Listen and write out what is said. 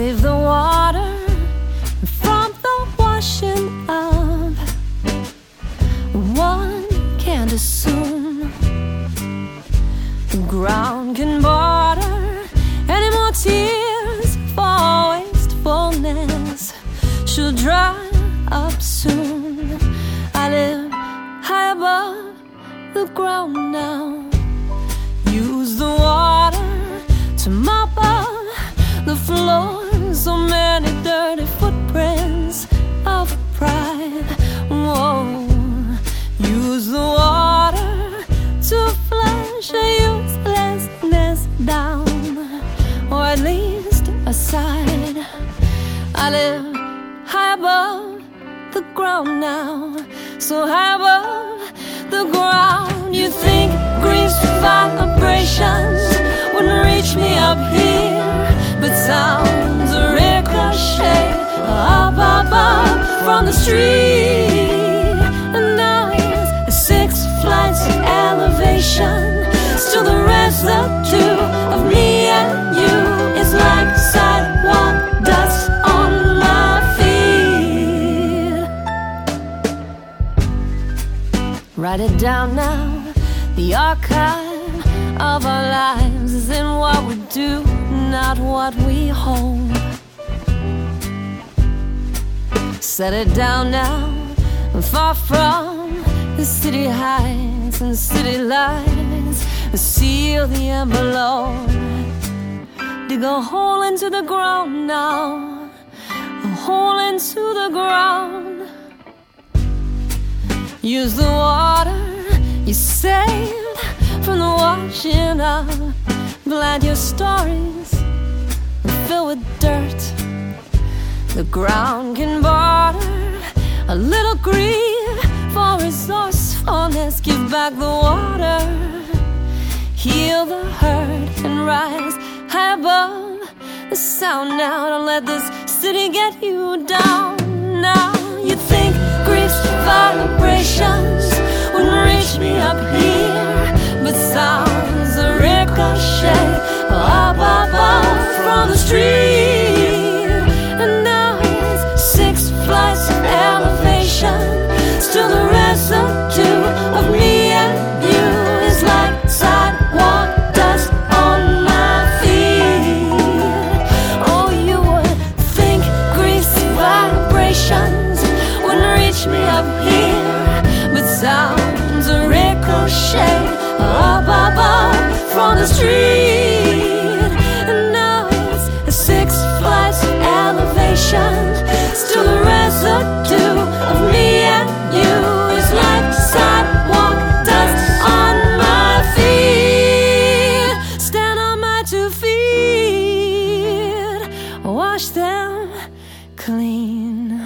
save the water from the washing up. One can't assume the ground can border any more tears for wastefulness. She'll dry up soon. I live high above the ground now. Use the water to mop up the floor. So many dirty footprints of pride. Whoa. Use the water to flush a uselessness down, or at least aside. I live high above the ground now, so high above the ground. You think grief's vibrations wouldn't reach me up here, but sounds ricochet up above from the street. And now it's 6 flights of elevation. Still the residue of me and you is like sidewalk dust on my feet. Write it down now. The archive of our lives is in what we do, not what we hold. Set it down now, far from the city heights and city lights. Seal the envelope. Dig a hole into the ground now, a hole into the ground. Use the water you saved from the washing up. Glad your stories are filled with dirt. The ground can border a little grief for resourcefulness. Give back the water, heal the hurt, and rise high above the sound now. Don't let this city get you down. Now you think grief's vibrations wouldn't reach me up here, but sounds a ricochet up above from the street. And now it's 6 flights of elevation. Still the residue of me and you is like sidewalk dust on my feet. Oh, you would think grief's vibrations wouldn't reach me up here, but sounds a ricochet up above from the street. And now it's 6 flights of elevation. Still the residue of me and you is like sidewalk dust on my feet. Stand on my 2 feet, wash them clean.